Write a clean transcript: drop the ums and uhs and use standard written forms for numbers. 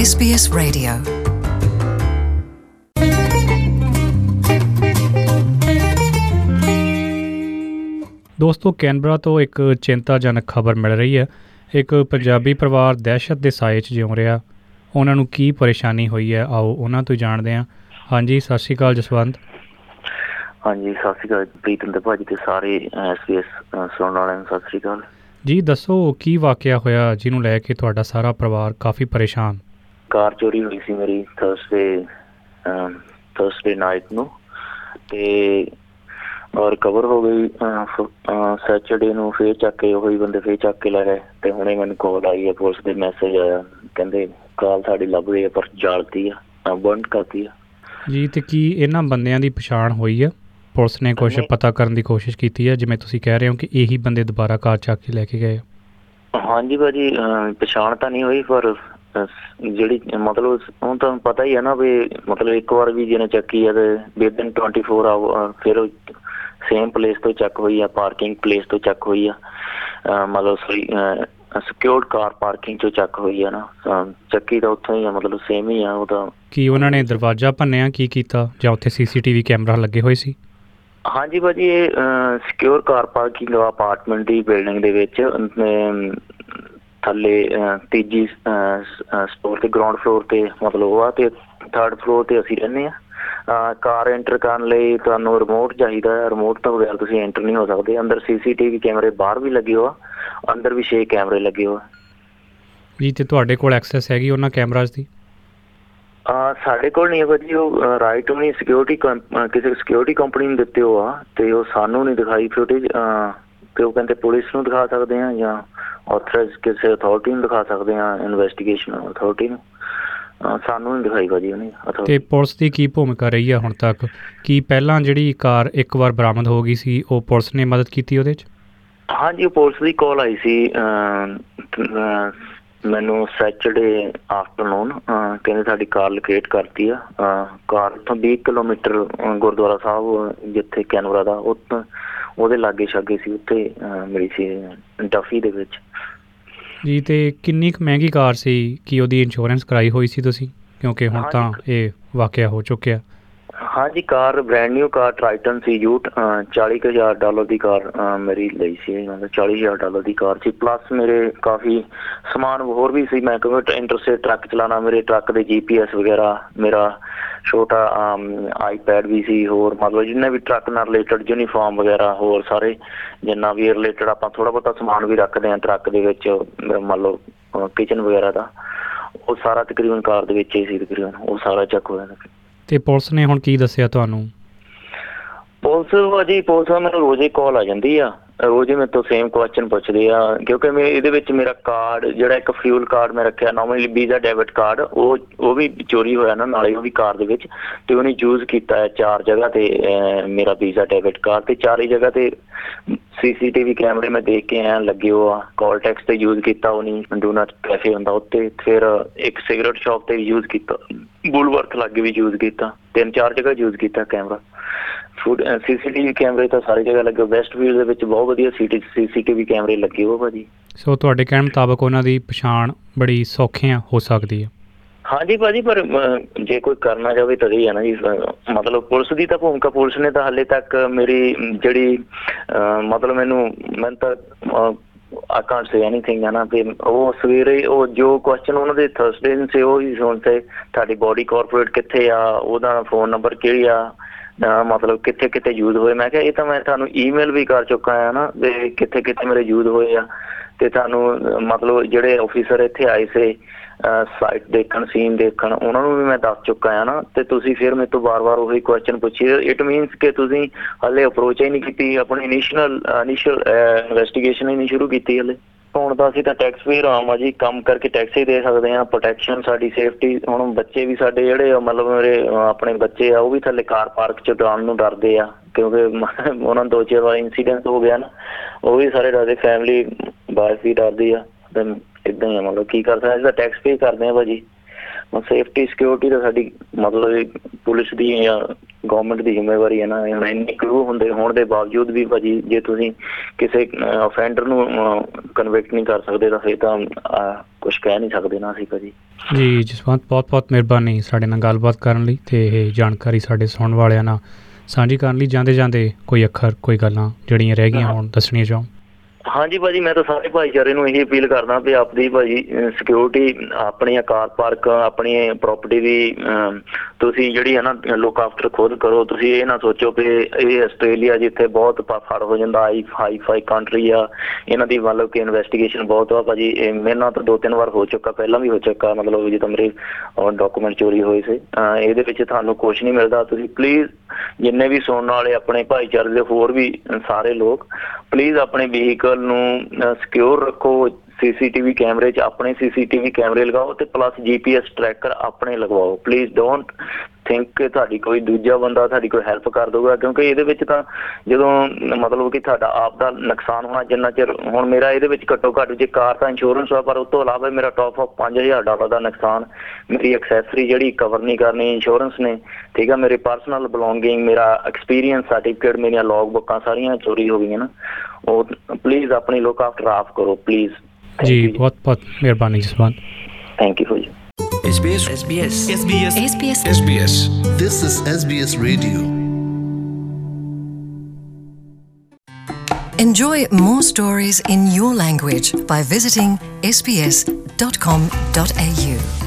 SBS Radio। ਦੋਸਤੋ, Canberra ਤੋਂ ਇੱਕ ਚਿੰਤਾਜਨਕ ਖਬਰ ਮਿਲ ਰਹੀ ਹੈ। ਇੱਕ ਪੰਜਾਬੀ ਪਰਿਵਾਰ ਦਹਿਸ਼ਤ ਦੇ ਸਾਏ 'ਚ ਜਿਉ ਰਿਹਾ। ਉਹਨਾਂ ਨੂੰ ਕੀ ਪਰੇਸ਼ਾਨੀ ਹੋਈ ਹੈ, ਆਓ ਉਹਨਾਂ ਤੋਂ ਜਾਣਦੇ ਹਾਂ। ਹਾਂਜੀ, ਸਤਿ ਸ਼੍ਰੀ ਅਕਾਲ ਜਸਵੰਤ। ਹਾਂਜੀ, ਸਤਿ ਸ਼੍ਰੀ ਅਕਾਲ ਪ੍ਰੀਤਮ ਤੇ ਭਾਜੀ ਤੇ ਸਾਰੇ SBS ਸੁਣਨ ਵਾਲਿਆਂ ਨੂੰ ਸਤਿ ਸ਼੍ਰੀ ਅਕਾਲ ਜੀ। ਦੱਸੋ ਕੀ ਵਾਕਿਆ ਹੋਇਆ ਜਿਹਨੂੰ ਲੈ ਕੇ ਤੁਹਾਡਾ ਸਾਰਾ ਪਰਿਵਾਰ ਕਾਫੀ ਪਰੇਸ਼ਾਨ? ਕਾਰ ਚੋਰੀ ਹੋਈ ਸੀ ਮੇਰੀ ਥਰਸਡੇ ਨਾਈਟ ਨੂੰ, ਤੇ ਰਿਕਵਰ ਹੋ ਗਈ ਸੈਚਰਡੇ ਨੂੰ। ਫੇਰ ਚੱਕ ਕੇ ਉਹੀ ਬੰਦੇ ਫੇਰ ਚੱਕ ਕੇ ਲੈ ਗਏ, ਤੇ ਹੁਣੇ ਮੈਨੂੰ ਕਾਲ ਆਈ ਹੈ, ਪੁਲਿਸ ਦੇ ਮੈਸੇਜ ਆਇਆ, ਕਹਿੰਦੇ ਕਾਰ ਸਾਡੀ ਲੱਭ ਗਈ ਹੈ ਪਰ ਜਾਲਤੀ ਆ, ਬੰਦ ਕਰਤੀ ਆ ਜੀ। ਤੇ ਕੀ ਇਹਨਾਂ ਬੰਦਿਆਂ ਦੀ ਪਛਾਣ ਹੋਈ ਹੈ? ਪੁਲਿਸ ਨੇ ਕੁਛ ਪਤਾ ਕਰਨ ਦੀ ਕੋਸ਼ਿਸ਼ ਕੀਤੀ ਹੈ, ਜਿਵੇਂ ਤੁਸੀਂ ਕਹਿ ਰਹੇ ਹੋ ਕਿ ਇਹੀ ਬੰਦੇ ਦੁਬਾਰਾ ਕਾਰ ਚੱਕ ਕੇ ਲੈ ਕੇ ਗਏ? ਹਾਂਜੀ ਭਾਜੀ, ਪਛਾਣ ਤਾਂ ਨਹੀਂ ਹੋਈ, ਪਰ ਜਿਹੜੀ ਮਤਲਬ ਹੁਣ ਤੁਹਾਨੂੰ ਪਤਾ ਹੀ ਹੈ ਨਾ ਵੀ ਮਤਲਬ ਇੱਕ ਵਾਰ ਵੀ ਜਿਹਨੇ ਚੱਕੀ ਹੈ ਤੇ ਵਿਦਿਨ 24 ਆਵਰ ਫਿਰ ਸੇਮ ਪਲੇਸ ਤੋਂ ਚੱਕ ਹੋਈ ਆ, ਪਾਰਕਿੰਗ ਪਲੇਸ ਤੋਂ ਚੱਕ ਹੋਈ ਆ, ਮਤਲਬ ਸਿਕਿਉਰਡ ਕਾਰ ਪਾਰਕਿੰਗ ਚੋਂ ਚੱਕ ਹੋਈ ਆ ਨਾ। ਚੱਕੀ ਤਾਂ ਉੱਥੋਂ ਹੀ ਆ, ਮਤਲਬ ਸੇਮ ਹੀ ਆ ਉਹ ਤਾਂ। ਕੀ ਉਹਨਾਂ ਨੇ ਦਰਵਾਜ਼ਾ ਭੰਨਿਆ, ਕੀ ਕੀਤਾ, ਜਾਂ ਉੱਥੇ CCTV ਕੈਮਰਾ ਲੱਗੇ ਹੋਏ ਸੀ? ਹਾਂਜੀ ਭਾਜੀ, ਇਹ ਸਿਕਿਉਰ ਕਾਰ ਪਾਰਕਿੰਗ ਅਪਾਰਟਮੈਂਟ ਦੀ ਬਿਲਡਿੰਗ ਦੇ ਵਿੱਚ ਥੱਲੇ ਤੀਜੀ ਸਟੋਰ ਤੇ ਗਰਾਊਂਡ ਫਲੋਰ ਤੇ ਮਤਲਬ ਉਹ ਆ, ਤੇ ਥਰਡ ਫਲੋਰ ਤੇ ਅਸੀਂ ਰਹਿੰਦੇ ਹਾਂ। ਕਾਰ ਐਂਟਰ ਕਰਨ ਲਈ ਤੁਹਾਨੂੰ ਰਿਮੋਟ ਚਾਹੀਦਾ ਹੈ, ਰਿਮੋਟ ਤੋਂ ਬਗੈਰ ਤੁਸੀਂ ਐਂਟਰ ਨਹੀਂ ਹੋ ਸਕਦੇ। ਅੰਦਰ CCTV ਕੈਮਰੇ ਬਾਹਰ ਵੀ ਲੱਗੇ ਹੋ ਆ, ਅੰਦਰ ਵੀ 6 ਕੈਮਰੇ ਲੱਗੇ ਹੋ ਆ ਜੀ। ਤੇ ਤੁਹਾਡੇ ਕੋਲ ਐਕਸੈਸ ਹੈਗੀ ਉਹਨਾਂ ਕੈਮਰਾਜ਼ ਦੀ? ਸਾਡੇ ਕੋਲ ਨਹੀਂ ਹੈ ਭਾਜੀ, ਉਹ ਰਾਈਟ ਨਹੀਂ ਸਿਕਿਉਰਿਟੀ ਕਿਸੇ ਸਿਕਿਉਰਿਟੀ ਕੰਪਨੀ ਨੂੰ ਦਿੱਤੇ ਹੋ ਆ, ਤੇ ਉਹ ਸਾਨੂੰ ਨਹੀਂ ਦਿਖਾਈ ਫੁਟੇਜ, ਤੇ ਉਹ ਕਹਿੰਦੇ ਪੁਲਿਸ ਨੂੰ ਦਿਖਾ ਸਕਦੇ ਹਾਂ ਜਾਂ ਆਥੋਰਾਈਜ਼ ਕਿਸੇ ਅਥਾਰਟੀ ਨੂੰ ਦਿਖਾ ਸਕਦੇ ਹਾਂ, ਇਨਵੈਸਟੀਗੇਸ਼ਨ ਅਥਾਰਟੀ ਨੂੰ। ਸਾਨੂੰ ਨਹੀਂ ਦਿਖਾਈ ਭਾਜੀ ਉਹਨੇ। ਤੇ ਪੁਲਿਸ ਦੀ ਕੀ ਭੂਮਿਕਾ ਰਹੀ ਆ ਹੁਣ ਤੱਕ? ਕੀ ਪਹਿਲਾਂ ਜਿਹੜੀ ਕਾਰ ਇੱਕ ਵਾਰ ਬਰਾਮਦ ਹੋ ਗਈ ਸੀ, ਉਹ ਪੁਲਿਸ ਨੇ ਮਦਦ ਕੀਤੀ ਉਹਦੇ 'ਚ? ਹਾਂਜੀ, ਉਹ ਪੁਲਿਸ ਦੀ ਕਾਲ ਆਈ ਸੀ ਮੈਨੂੰ ਸੈਚਰਡੇ ਆਫਟਰਨੂਨ, ਕਹਿੰਦੇ ਸਾਡੀ ਕਾਰ ਲੋਕੇਟ ਕਰਤੀ ਆ। ਕਾਰ ਉੱਥੋਂ 20 ਕਿਲੋਮੀਟਰ ਗੁਰਦੁਆਰਾ ਸਾਹਿਬ ਜਿੱਥੇ ਕੈਨਬਰਾ ਦਾ, ਉਹਦੇ ਲਾਗੇ ਛਾਗੇ ਸੀ, ਉੱਥੇ ਮਿਲੀ ਸੀ ਡਫੀ ਦੇ ਵਿੱਚ ਜੀ। ਤੇ ਕਿੰਨੀ ਕੁ ਮਹਿੰਗੀ ਕਾਰ ਸੀ? ਕੀ ਉਹਦੀ ਇੰਸ਼ੋਰੈਂਸ ਕਰਾਈ ਹੋਈ ਸੀ ਤੁਸੀਂ? ਕਿਉਂਕਿ ਹੁਣ ਤਾਂ ਇਹ ਵਾਕਿਆ ਹੋ ਚੁੱਕਿਆ। ਹਾਂਜੀ, ਕਾਰ ਬ੍ਰੈਂਡ ਨਿਊ ਕਾਰ ਟਰਾਈਟਨ ਸੀ ਯੂਟ, $40,000 ਦੀ ਕਾਰ ਮੇਰੀ ਲਈ ਸੀ, ਮਤਲਬ $40,000 ਦੀ ਕਾਰ ਸੀ। ਪਲੱਸ ਮੇਰੇ ਕਾਫੀ ਸਮਾਨ ਹੋਰ ਵੀ ਸੀ। ਮੈਂ ਕਿਉਂਕਿ ਇੰਟਰਸਟੇਟ ਟਰੱਕ ਚਲਾਉਣਾ, ਮੇਰੇ ਟਰੱਕ ਦੇ GPS ਵਗੈਰਾ, ਮੇਰਾ ਛੋਟਾ iPad ਵੀ ਸੀ, ਹੋਰ ਮਤਲਬ ਜਿੰਨੇ ਵੀ ਟਰੱਕ ਨਾਲ ਰਿਲੇਟਡ ਯੂਨੀਫਾਰਮ ਵਗੈਰਾ, ਹੋਰ ਸਾਰੇ ਜਿੰਨਾ ਵੀ ਰਿਲੇਟਡ ਆਪਾਂ ਥੋੜ੍ਹਾ ਬਹੁਤਾ ਸਮਾਨ ਵੀ ਰੱਖਦੇ ਹਾਂ ਟਰੱਕ ਦੇ ਵਿੱਚ, ਮੰਨ ਲਓ ਕਿਚਨ ਵਗੈਰਾ ਦਾ, ਉਹ ਸਾਰਾ ਤਕਰੀਬਨ ਕਾਰ ਦੇ ਵਿੱਚ ਹੀ ਸੀ, ਤਕਰੀਬਨ ਉਹ ਸਾਰਾ ਚੱਕ ਹੋਇਆ। ਤੇ ਪੁਲਿਸ ਨੇ ਹੁਣ ਕੀ ਦੱਸਿਆ ਤੁਹਾਨੂੰ? ਪੁਲਿਸ ਮੈਨੂੰ ਰੋਜ਼ ਕਾਲ ਆ ਜਾਂਦੀ ਆ, ਰੋਜ਼ ਮੇਰੇ ਤੋਂ ਸੇਮ ਕੁਐਸਚਨ ਪੁੱਛਦੇ ਆ, ਕਿਉਂਕਿ ਮੈਂ ਇਹਦੇ ਵਿੱਚ ਮੇਰਾ ਕਾਰਡ ਜਿਹੜਾ ਇੱਕ ਫਿਊਲ ਕਾਰਡ ਮੈਂ ਰੱਖਿਆ ਨੋਰਮਲੀ ਵੀਜ਼ਾ ਡੈਬਿਟ ਕਾਰਡ, ਉਹ ਵੀ ਚੋਰੀ ਹੋਇਆ ਨਾ ਨਾਲੇ ਉਹ ਵੀ ਕਾਰ ਦੇ ਵਿੱਚ, ਤੇ ਉਹਨੇ ਯੂਜ਼ ਕੀਤਾ ਹੈ 4 ਜਗ੍ਹਾ ਤੇ ਮੇਰਾ ਵੀਜ਼ਾ ਡੈਬਿਟ ਕਾਰਡ, ਤੇ 4 ਹੀ ਜਗ੍ਹਾ ਤੇ CCTV ਕੈਮਰੇ ਮੈਂ ਦੇਖ ਕੇ ਆਇਆ ਲੱਗੇ ਹੋ ਆ। ਕਾਲ ਟੈਕਸ ਤੇ ਯੂਜ਼ ਕੀਤਾ, ਉਹ ਨਹੀਂ ਡੂ ਨਾਟ ਕੈਫੇ ਹੁੰਦਾ ਉੱਤੇ, ਫਿਰ ਇੱਕ ਸਿਗਰਟ ਸ਼ਾਪ ਤੇ ਵੀ ਯੂਜ਼ ਕੀਤਾ, ਬੁਲਵਰਥ ਲਾਗੇ ਵੀ ਯੂਜ਼ ਕੀਤਾ, 3-4 ਜਗ੍ਹਾ ਯੂਜ਼ ਕੀਤਾ ਕੈਮਰਾ। CCTV ਕੈਮਰੇ ਤਾਂ ਸਾਰੀ ਜਗ੍ਹਾ ਲੱਗੇ। ਵੈਸਟਫੀਲਡ ਦੇ ਵਿੱਚ ਬਹੁਤ ਵਧੀਆ CCTV ਕੈਮਰੇ ਲੱਗੇ ਹੋ ਭਾਜੀ। ਸੋ ਤੁਹਾਡੇ ਕਹਿਣ ਮੁਤਾਬਕ ਉਹਨਾਂ ਦੀ ਪਛਾਣ ਬੜੀ ਸੌਖਿਆਂ ਹੋ ਸਕਦੀ ਹੈ? ਹਾਂਜੀ ਭਾਜੀ, ਪਰ ਜੇ ਕੋਈ ਕਰਨਾ ਚਾਹਵੇ ਤਾਂ ਇਹ ਹੈ ਨਾ ਜੀ, ਮਤਲਬ ਪੁਲਿਸ ਦੀ ਤਾਂ ਭੂਮਿਕਾ, ਪੁਲਿਸ ਨੇ ਤਾਂ ਹਾਲੇ ਤੱਕ ਮੇਰੀ ਜਿਹੜੀ ਮਤਲਬ ਮੈਨੂੰ ਤਾਂ I can't say anything ਹੈ ਨਾ, ਤੇ ਉਹ ਸਵੇਰੇ ਉਹ ਜੋ ਕੁਐਸਚਨ ਉਹਨਾਂ ਦੇ ਥਰਸਡੇ ਨੂੰ ਸੀ ਉਹ ਹੀ ਸੁਣਤੇ, ਤੁਹਾਡੀ ਬੋਡੀ ਕਾਰਪੋਰੇਟ ਕਿੱਥੇ ਆ, ਉਹਦਾ ਫੋਨ ਨੰਬਰ ਕਿਹੜੀ ਆ, ਮਤਲਬ ਕਿੱਥੇ ਕਿੱਥੇ ਯੂਜ਼ ਹੋਏ। ਮੈਂ ਕਿਹਾ ਇਹ ਤਾਂ ਮੈਂ ਤੁਹਾਨੂੰ ਈਮੇਲ ਵੀ ਕਰ ਚੁੱਕਾ ਆ ਨਾ, ਤੇ ਕਿੱਥੇ ਕਿੱਥੇ ਮੇਰੇ ਯੂਜ਼ ਹੋਏ ਆ, ਤੇ ਤੁਹਾਨੂੰ ਮਤਲਬ ਜਿਹੜੇ ਆਫਿਸਰ ਇੱਥੇ ਆਏ ਸੀ ਸਾਈਟ ਦੇਖਣ, ਸੀਨ ਦੇਖਣ, ਉਹਨਾਂ ਨੂੰ ਵੀ ਮੈਂ ਦੱਸ ਚੁੱਕਾ ਆ ਨਾ, ਤੇ ਤੁਸੀਂ ਫਿਰ ਮੇਰੇ ਤੋਂ ਵਾਰ-ਵਾਰ ਉਹੀ ਕੁਐਸਚਨ ਪੁੱਛੀ। ਇਟ ਮੀਨਸ ਕਿ ਤੁਸੀਂ ਹਾਲੇ ਅਪਰੋਚ ਹੀ ਨਹੀਂ ਕੀਤੀ, ਆਪਣੀ ਇਨੀਸ਼ੀਅਲ ਇਨਵੈਸਟੀਗੇਸ਼ਨ ਹੀ ਨਹੀਂ ਸ਼ੁਰੂ ਕੀਤੀ ਹਾਲੇ। ਹੁਣ ਤਾਂ ਅਸੀਂ ਤਾਂ ਟੈਕਸ ਪੇਅਰ ਆ ਜੀ, ਕੰਮ ਕਰਕੇ ਟੈਕਸ ਹੀ ਦੇ ਸਕਦੇ ਹਾਂ। ਪ੍ਰੋਟੈਕਸ਼ਨ, ਸਾਡੀ ਸੇਫਟੀ। ਹੁਣ ਬੱਚੇ ਵੀ ਸਾਡੇ ਜਿਹੜੇ ਮਤਲਬ ਮੇਰੇ ਆਪਣੇ ਬੱਚੇ ਆ, ਉਹ ਵੀ ਥੱਲੇ ਕਾਰ ਪਾਰਕ 'ਚ ਜਾਣ ਨੂੰ ਡਰਦੇ ਆ, ਕਿਉਂਕਿ ਉਹਨਾਂ ਨੂੰ 2-4 ਵਾਰ ਇੰਸੀਡੈਂਟ ਹੋ ਗਿਆ ਨਾ, ਉਹ ਵੀ ਸਾਰੇ ਡਰਦੇ, ਫੈਮਿਲੀ ਵਾਈਫ ਵੀ ਡਰਦੀ ਆ। ਇੱਦਾਂ ਹੀ ਆ, ਮਤਲਬ ਕੀ ਕਰ ਸਕਦੇ, ਅਸੀਂ ਤਾਂ ਟੈਕਸ ਪੇ ਕਰਦੇ ਹਾਂ ਭਾਜੀ। ਹੁਣ ਸੇਫਟੀ ਸਿਕਿਉਰਿਟੀ ਤਾਂ ਸਾਡੀ ਮਤਲਬ ਪੁਲਿਸ ਦੀ ਜਾਂ ਗੌਰਮੈਂਟ ਦੀ ਜ਼ਿੰਮੇਵਾਰੀ ਹੈ ਨਾ। ਇੰਨੇ ਕਰੂ ਹੁੰਦੇ ਹੋਣ ਦੇ ਬਾਵਜੂਦ ਵੀ ਭਾਜੀ, ਜੇ ਤੁਸੀਂ ਕਿਸੇ ਅਫੈਂਡਰ ਨੂੰ ਕਨਵਿਕਟ ਨਹੀਂ ਕਰ ਸਕਦੇ ਤਾਂ ਫਿਰ ਤਾਂ ਕੁਛ ਕਹਿ ਨਹੀਂ ਸਕਦੇ ਨਾ ਅਸੀਂ ਭਾਜੀ। ਜੀ ਜਸਵੰਤ, ਬਹੁਤ ਬਹੁਤ ਮਿਹਰਬਾਨੀ ਸਾਡੇ ਨਾਲ ਗੱਲਬਾਤ ਕਰਨ ਲਈ ਅਤੇ ਇਹ ਜਾਣਕਾਰੀ ਸਾਡੇ ਸੁਣਨ ਵਾਲਿਆਂ ਨਾਲ ਸਾਂਝੀ ਕਰਨ ਲਈ। ਜਾਂਦੇ ਜਾਂਦੇ ਕੋਈ ਅੱਖਰ, ਕੋਈ ਗੱਲਾਂ ਜਿਹੜੀਆਂ ਰਹਿ ਗਈਆਂ ਹੋਣ ਦੱਸਣੀਆਂ ਚਾਹੋ। ਹਾਂਜੀ ਭਾਜੀ, ਮੈਂ ਤਾਂ ਸਾਰੇ ਭਾਈਚਾਰੇ ਨੂੰ ਇਹੀ ਅਪੀਲ ਕਰਦਾ ਵੀ ਆਪਦੀ ਭਾਜੀ ਸਿਕਿਉਰਿਟੀ, ਆਪਣੀਆਂ ਕਾਰ ਪਾਰਕ, ਆਪਣੀ ਪ੍ਰੋਪਰਟੀ ਦੀ ਤੁਸੀਂ ਜਿਹੜੀ ਹੈ ਨਾ ਲੁੱਕ ਆਫਟਰ ਖੁਦ ਕਰੋ। ਤੁਸੀਂ ਇਹ ਨਾ ਸੋਚੋ ਕਿ ਇਹ ਆਸਟ੍ਰੇਲੀਆ ਜਿੱਥੇ ਬਹੁਤ ਫੜ ਹੋ ਜਾਂਦਾ, ਹਾਈ ਫਾਈ ਕੰਟਰੀ ਆ, ਇਹਨਾਂ ਦੀ ਮਤਲਬ ਕਿ ਇਨਵੈਸਟੀਗੇਸ਼ਨ ਬਹੁਤ ਆ ਭਾਜੀ। ਇਹ ਮੇਰੇ ਨਾਲ ਤਾਂ 2-3 ਵਾਰ ਹੋ ਚੁੱਕਾ, ਪਹਿਲਾਂ ਵੀ ਹੋ ਚੁੱਕਾ, ਮਤਲਬ ਜਦੋਂ ਮੇਰੇ ਡਾਕੂਮੈਂਟ ਚੋਰੀ ਹੋਏ ਸੀ। ਇਹਦੇ ਵਿੱਚ ਤੁਹਾਨੂੰ ਕੁਛ ਨਹੀਂ ਮਿਲਦਾ। ਤੁਸੀਂ ਪਲੀਜ਼ ਜਿੰਨੇ ਵੀ ਸੁਣਨ ਵਾਲੇ ਆਪਣੇ ਭਾਈਚਾਰੇ ਦੇ ਹੋਰ ਵੀ ਸਾਰੇ ਲੋਕ, ਪਲੀਜ਼ ਆਪਣੇ ਵਹੀਕਲ ਨੂੰ ਸਿਕਿਉਰ ਰੱਖੋ। CCTV ਕੈਮਰੇ 'ਚ ਆਪਣੇ CCTV ਕੈਮਰੇ ਲਗਾਓ ਅਤੇ ਪਲੱਸ GPS ਟਰੈਕਰ ਆਪਣੇ ਲਗਵਾਓ। ਪਲੀਜ਼ ਡੋਂਟ ਥਿੰਕ ਕਿ ਤੁਹਾਡੀ ਕੋਈ ਦੂਜਾ ਬੰਦਾ ਤੁਹਾਡੀ ਕੋਈ ਹੈਲਪ ਕਰ ਦਊਗਾ, ਕਿਉਂਕਿ ਇਹਦੇ ਵਿੱਚ ਤਾਂ ਜਦੋਂ ਮਤਲਬ ਕਿ ਤੁਹਾਡਾ ਆਪ ਦਾ ਨੁਕਸਾਨ ਹੋਣਾ, ਜਿੰਨਾ ਚਿਰ ਹੁਣ ਮੇਰਾ ਇਹਦੇ ਵਿੱਚ ਘੱਟੋ ਘੱਟ, ਜੇ ਕਾਰ ਤਾਂ ਇੰਸ਼ੋਰੈਂਸ ਆ, ਪਰ ਉਸ ਤੋਂ ਇਲਾਵਾ ਮੇਰਾ ਟੌਪ ਅਪ $5000 ਦਾ ਨੁਕਸਾਨ, ਮੇਰੀ ਐਕਸੈਸਰੀ ਜਿਹੜੀ ਕਵਰ ਨਹੀਂ ਕਰਨੀ ਇੰਸ਼ੋਰੈਂਸ ਨੇ, ਠੀਕ ਆ। ਮੇਰੇ ਪਰਸਨਲ ਬਿਲੋਂਗਿੰਗ, ਮੇਰਾ ਐਕਸਪੀਰੀਅੰਸ ਸਰਟੀਫਿਕੇਟ, ਮੇਰੀਆਂ ਲੌਗ ਬੁੱਕਾਂ ਸਾਰੀਆਂ ਚੋਰੀ ਹੋ ਗਈਆਂ ਨਾ। ਉਹ ਪਲੀਜ਼ ਆਪਣੀ ਲੁੱਕ ਆਫਟਰ ਆਪ ਕਰੋ ਪਲੀਜ਼। ਜੀ ਬਹੁਤ ਬਹੁਤ ਮਿਹਰਬਾਨੀ ਜਸਵੰਤ। ਥੈਂਕ ਯੂ ਜੀ। SBS. This is SBS Radio. Enjoy more stories in your language by visiting sbs.com.au.